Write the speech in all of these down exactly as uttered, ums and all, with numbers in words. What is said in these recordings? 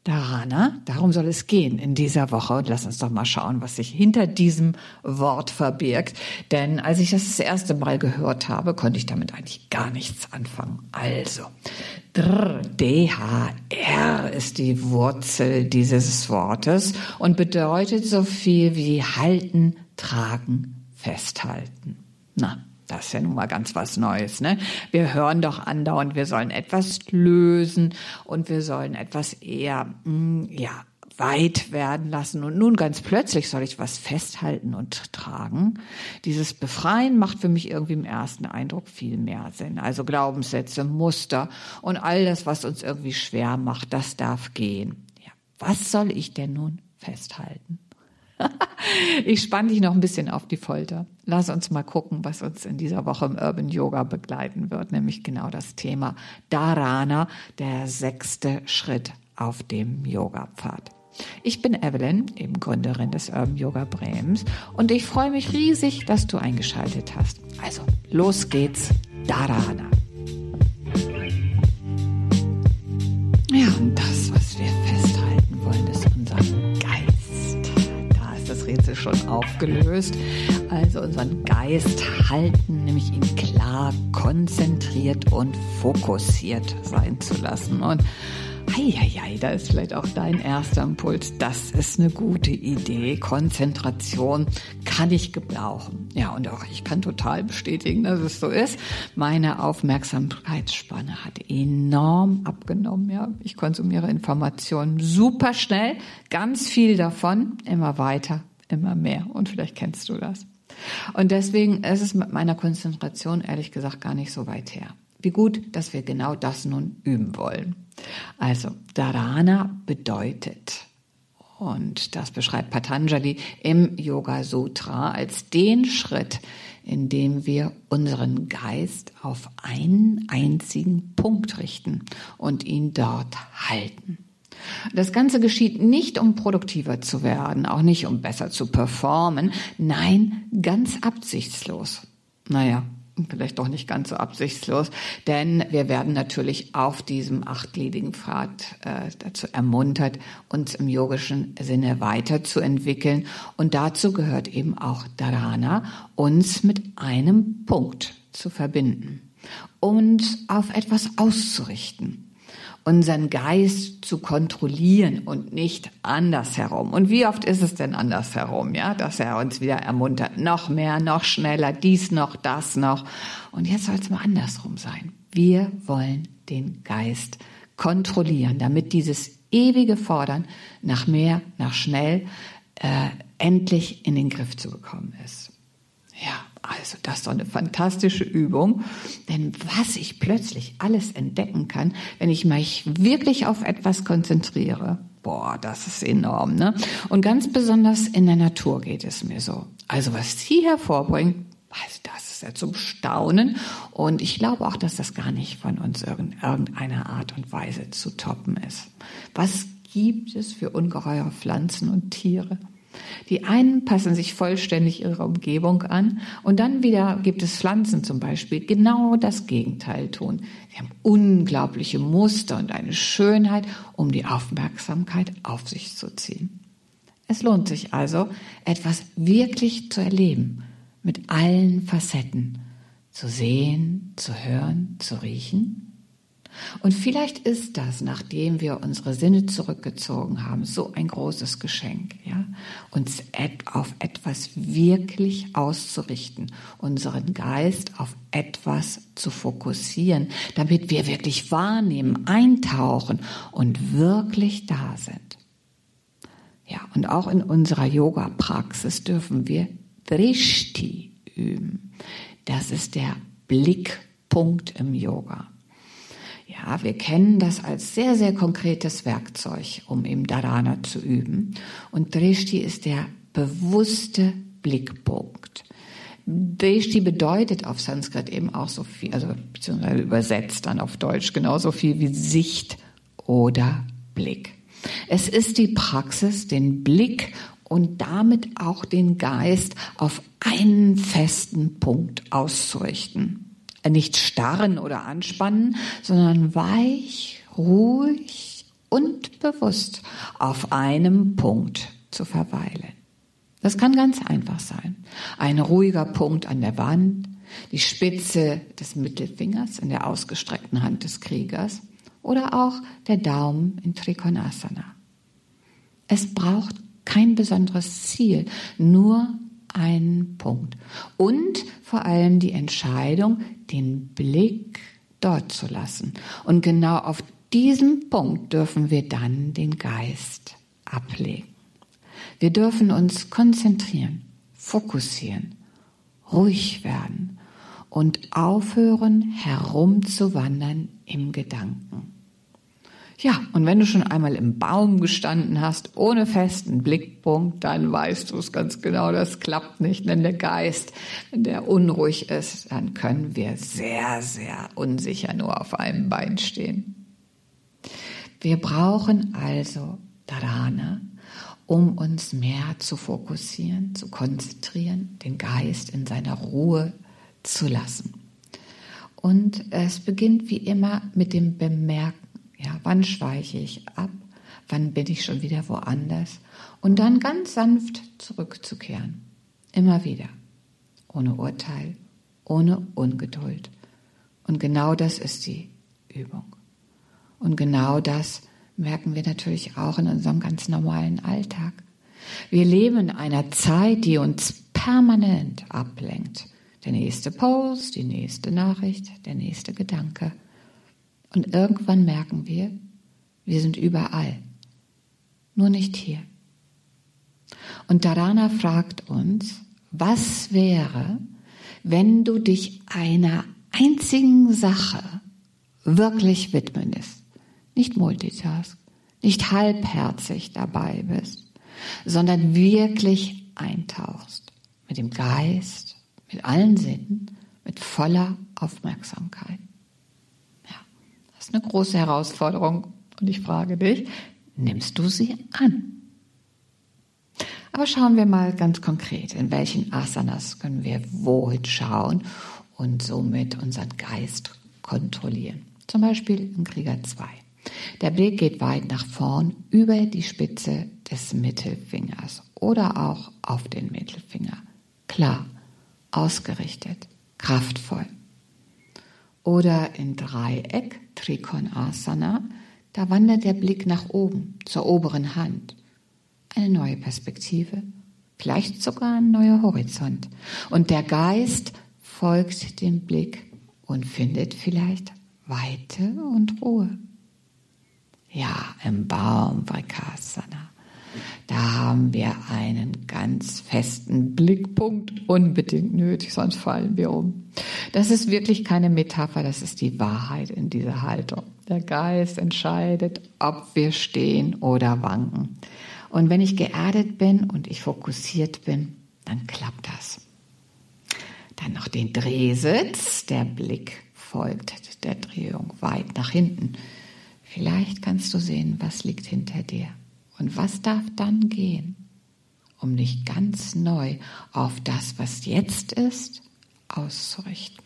Dharana, darum soll es gehen in dieser Woche. Und lass uns doch mal schauen, was sich hinter diesem Wort verbirgt. Denn als ich das das erste Mal gehört habe, konnte ich damit eigentlich gar nichts anfangen. Also, D H R ist die Wurzel dieses Wortes und bedeutet so viel wie halten, tragen, festhalten. Na, das ist ja nun mal ganz was Neues, ne? Wir hören doch andauernd, wir sollen etwas lösen und wir sollen etwas eher, mh, ja, weit werden lassen. Und nun ganz plötzlich soll ich was festhalten und tragen. Dieses Befreien macht für mich irgendwie im ersten Eindruck viel mehr Sinn. Also Glaubenssätze, Muster und all das, was uns irgendwie schwer macht, das darf gehen. Ja, was soll ich denn nun festhalten? Ich spanne dich noch ein bisschen auf die Folter. Lass uns mal gucken, was uns in dieser Woche im Urban Yoga begleiten wird, nämlich genau das Thema Dharana, der sechste Schritt auf dem Yoga-Pfad. Ich bin Evelyn, eben Gründerin des Urban Yoga Brems, und ich freue mich riesig, dass du eingeschaltet hast. Also, los geht's, Dharana. Ja, und das, was wir festhalten wollen, ist unser Geist. Das Rätsel schon aufgelöst. Also unseren Geist halten, nämlich ihn klar, konzentriert und fokussiert sein zu lassen. Und Eieiei, da ist vielleicht auch dein erster Impuls. Das ist eine gute Idee. Konzentration kann ich gebrauchen. Ja, und auch ich kann total bestätigen, dass es so ist. Meine Aufmerksamkeitsspanne hat enorm abgenommen. Ja, ich konsumiere Informationen super schnell, ganz viel davon, immer weiter, immer mehr. Und vielleicht kennst du das. Und deswegen ist es mit meiner Konzentration ehrlich gesagt gar nicht so weit her. Wie gut, dass wir genau das nun üben wollen. Also, Dharana bedeutet, und das beschreibt Patanjali im Yoga Sutra als den Schritt, in dem wir unseren Geist auf einen einzigen Punkt richten und ihn dort halten. Das Ganze geschieht nicht, um produktiver zu werden, auch nicht, um besser zu performen. Nein, ganz absichtslos. Naja, vielleicht doch nicht ganz so absichtslos, denn wir werden natürlich auf diesem achtgliedrigen Pfad äh, dazu ermuntert, uns im yogischen Sinne weiterzuentwickeln. Und dazu gehört eben auch Dharana, uns mit einem Punkt zu verbinden und auf etwas auszurichten. Unseren Geist zu kontrollieren und nicht andersherum. Und wie oft ist es denn andersherum, ja, dass er uns wieder ermuntert, noch mehr, noch schneller, dies noch, das noch. Und jetzt soll es mal andersrum sein. Wir wollen den Geist kontrollieren, damit dieses ewige Fordern nach mehr, nach schnell, äh, endlich in den Griff zu bekommen ist. Ja, also das ist doch eine fantastische Übung, denn was ich plötzlich alles entdecken kann, wenn ich mich wirklich auf etwas konzentriere, boah, das ist enorm, ne? Und ganz besonders in der Natur geht es mir so. Also was sie hervorbringt, also das ist ja zum Staunen, und ich glaube auch, dass das gar nicht von uns in irgendeiner Art und Weise zu toppen ist. Was gibt es für ungeheure Pflanzen und Tiere? Die einen passen sich vollständig ihrer Umgebung an und dann wieder gibt es Pflanzen zum Beispiel, genau das Gegenteil tun. Sie haben unglaubliche Muster und eine Schönheit, um die Aufmerksamkeit auf sich zu ziehen. Es lohnt sich also, etwas wirklich zu erleben, mit allen Facetten, zu sehen, zu hören, zu riechen. Und vielleicht ist das, nachdem wir unsere Sinne zurückgezogen haben, so ein großes Geschenk, ja, uns auf etwas wirklich auszurichten, unseren Geist auf etwas zu fokussieren, damit wir wirklich wahrnehmen, eintauchen und wirklich da sind. Ja, und auch in unserer Yoga-Praxis dürfen wir Drishti üben. Das ist der Blickpunkt im Yoga. Ja, wir kennen das als sehr, sehr konkretes Werkzeug, um eben Dharana zu üben. Und Drishti ist der bewusste Blickpunkt. Drishti bedeutet auf Sanskrit eben auch so viel, also beziehungsweise übersetzt dann auf Deutsch genauso viel wie Sicht oder Blick. Es ist die Praxis, den Blick und damit auch den Geist auf einen festen Punkt auszurichten. Nicht starren oder anspannen, sondern weich, ruhig und bewusst auf einem Punkt zu verweilen. Das kann ganz einfach sein. Ein ruhiger Punkt an der Wand, die Spitze des Mittelfingers in der ausgestreckten Hand des Kriegers oder auch der Daumen in Trikonasana. Es braucht kein besonderes Ziel, nur einen Punkt. Und vor allem die Entscheidung, den Blick dort zu lassen. Und genau auf diesem Punkt dürfen wir dann den Geist ablegen. Wir dürfen uns konzentrieren, fokussieren, ruhig werden und aufhören, herumzuwandern im Gedanken. Ja, und wenn du schon einmal im Baum gestanden hast, ohne festen Blickpunkt, dann weißt du es ganz genau, das klappt nicht, denn der Geist, wenn der unruhig ist, dann können wir sehr, sehr unsicher nur auf einem Bein stehen. Wir brauchen also Dharana, um uns mehr zu fokussieren, zu konzentrieren, den Geist in seiner Ruhe zu lassen. Und es beginnt wie immer mit dem Bemerken. Ja, wann schweiche ich ab? Wann bin ich schon wieder woanders? Und dann ganz sanft zurückzukehren. Immer wieder. Ohne Urteil, ohne Ungeduld. Und genau das ist die Übung. Und genau das merken wir natürlich auch in unserem ganz normalen Alltag. Wir leben in einer Zeit, die uns permanent ablenkt. Der nächste Post, die nächste Nachricht, der nächste Gedanke. Und irgendwann merken wir, wir sind überall, nur nicht hier. Und Dharana fragt uns, was wäre, wenn du dich einer einzigen Sache wirklich widmest, nicht multitask, nicht halbherzig dabei bist, sondern wirklich eintauchst, mit dem Geist, mit allen Sinnen, mit voller Aufmerksamkeit. Das ist eine große Herausforderung und ich frage dich, nimmst du sie an? Aber schauen wir mal ganz konkret, in welchen Asanas können wir wohin schauen und somit unseren Geist kontrollieren. Zum Beispiel im Krieger zwei. Der Blick geht weit nach vorn über die Spitze des Mittelfingers oder auch auf den Mittelfinger. Klar, ausgerichtet, kraftvoll. Oder in Dreieck, Trikonasana, da wandert der Blick nach oben, zur oberen Hand. Eine neue Perspektive, vielleicht sogar ein neuer Horizont. Und der Geist folgt dem Blick und findet vielleicht Weite und Ruhe. Ja, im Baum Vrikasana, da haben wir einen ganz festen Blickpunkt unbedingt nötig, sonst fallen wir um. Das ist wirklich keine Metapher, das ist die Wahrheit in dieser Haltung. Der Geist entscheidet, ob wir stehen oder wanken. Und wenn ich geerdet bin und ich fokussiert bin, dann klappt das. Dann noch den Drehsitz, der Blick folgt der Drehung weit nach hinten. Vielleicht kannst du sehen, was liegt hinter dir. Und was darf dann gehen, um dich ganz neu auf das, was jetzt ist, auszurichten?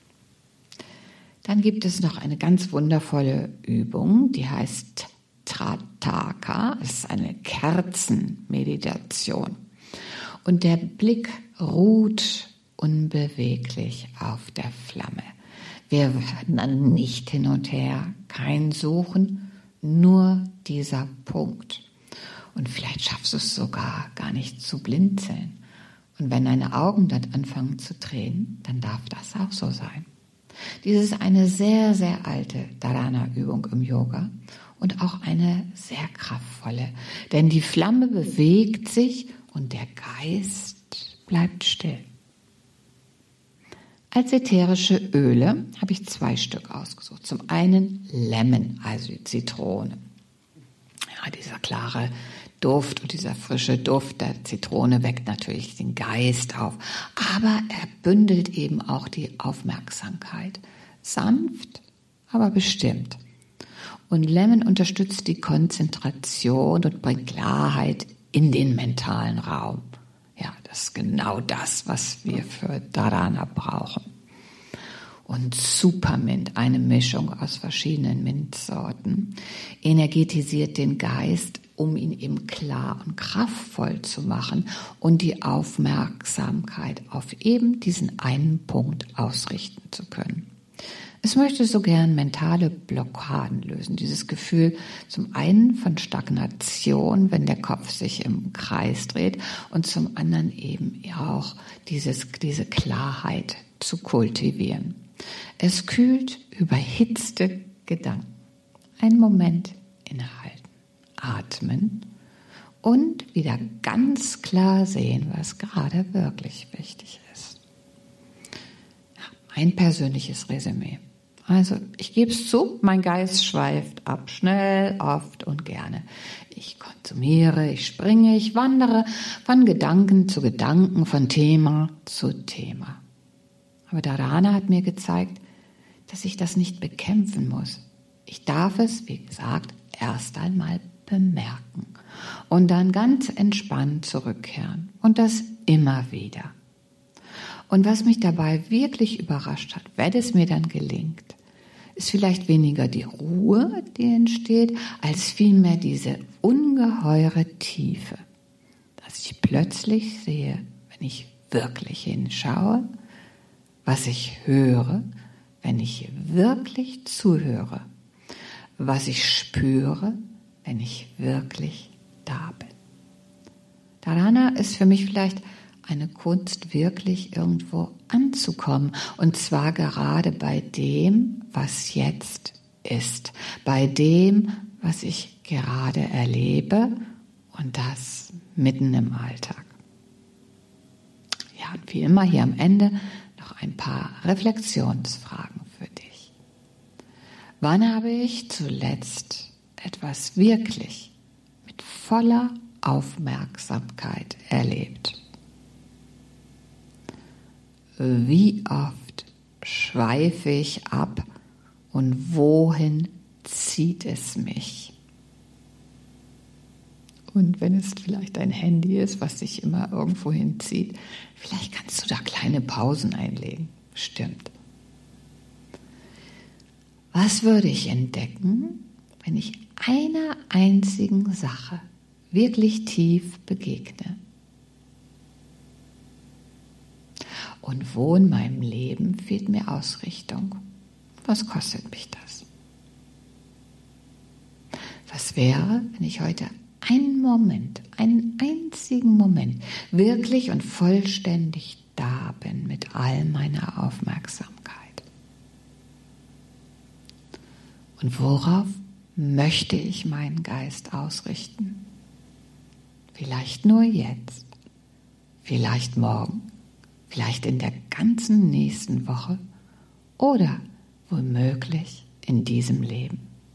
Dann gibt es noch eine ganz wundervolle Übung, die heißt Trataka. Es ist eine Kerzenmeditation. Und der Blick ruht unbeweglich auf der Flamme. Wir werden nicht hin und her, kein Suchen, nur dieser Punkt. Und vielleicht schaffst du es sogar gar nicht zu blinzeln. Und wenn deine Augen dann anfangen zu drehen, dann darf das auch so sein. Dies ist eine sehr, sehr alte Dharana-Übung im Yoga und auch eine sehr kraftvolle. Denn die Flamme bewegt sich und der Geist bleibt still. Als ätherische Öle habe ich zwei Stück ausgesucht. Zum einen Lemon, also die Zitrone. Ja, dieser klare Duft und dieser frische Duft der Zitrone weckt natürlich den Geist auf. Aber er bündelt eben auch die Aufmerksamkeit. Sanft, aber bestimmt. Und Lemon unterstützt die Konzentration und bringt Klarheit in den mentalen Raum. Ja, das ist genau das, was wir für Dharana brauchen. und Supermint, eine Mischung aus verschiedenen Minzsorten, energetisiert den Geist, um ihn eben klar und kraftvoll zu machen und die Aufmerksamkeit auf eben diesen einen Punkt ausrichten zu können. Es möchte so gern mentale Blockaden lösen, dieses Gefühl zum einen von Stagnation, wenn der Kopf sich im Kreis dreht, und zum anderen eben auch dieses, diese Klarheit zu kultivieren. Es kühlt überhitzte Gedanken. Einen Moment innehalten, atmen und wieder ganz klar sehen, was gerade wirklich wichtig ist. Ja, mein persönliches Resümee. Also, ich gebe es zu, mein Geist schweift ab, schnell, oft und gerne. Ich konsumiere, ich springe, ich wandere von Gedanken zu Gedanken, von Thema zu Thema. Aber Dharana hat mir gezeigt, dass ich das nicht bekämpfen muss. Ich darf es, wie gesagt, erst einmal bemerken und dann ganz entspannt zurückkehren und das immer wieder. Und was mich dabei wirklich überrascht hat, wenn es mir dann gelingt, ist vielleicht weniger die Ruhe, die entsteht, als vielmehr diese ungeheure Tiefe, dass ich plötzlich sehe, wenn ich wirklich hinschaue, was ich höre, wenn ich wirklich zuhöre, was ich spüre, wenn ich wirklich da bin. Dharana ist für mich vielleicht eine Kunst, wirklich irgendwo anzukommen, und zwar gerade bei dem, was jetzt ist, bei dem, was ich gerade erlebe, und das mitten im Alltag. Ja, und wie immer hier am Ende noch ein paar Reflexionsfragen für dich. Wann habe ich zuletzt etwas wirklich mit voller Aufmerksamkeit erlebt? Wie oft schweife ich ab und wohin zieht es mich? Und wenn es vielleicht dein Handy ist, was dich immer irgendwo hinzieht, vielleicht kannst du da kleine Pausen einlegen. Stimmt. Was würde ich entdecken, wenn ich einer einzigen Sache wirklich tief begegne? Und wo in meinem Leben fehlt mir Ausrichtung? Was kostet mich das? Was wäre, wenn ich heute einen Moment, einen einzigen Moment wirklich und vollständig da bin mit all meiner Aufmerksamkeit? Und worauf möchte ich meinen Geist ausrichten? Vielleicht nur jetzt, vielleicht morgen, vielleicht in der ganzen nächsten Woche oder womöglich in diesem Leben.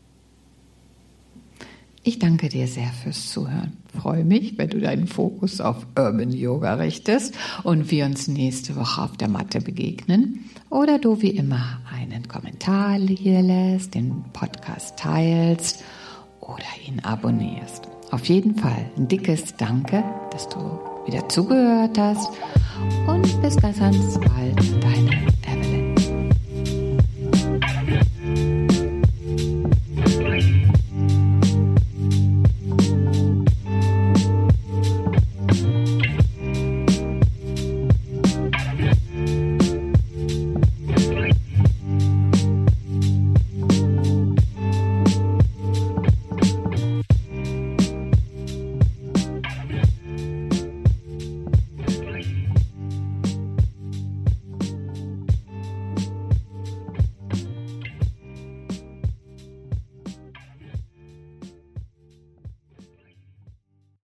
Ich danke dir sehr fürs Zuhören. Ich freue mich, wenn du deinen Fokus auf Urban Yoga richtest und wir uns nächste Woche auf der Matte begegnen. Oder du wie immer einen Kommentar hier lässt, den Podcast teilst oder ihn abonnierst. Auf jeden Fall ein dickes Danke, dass du wieder zugehört hast, und bis ganz, ganz bald, deine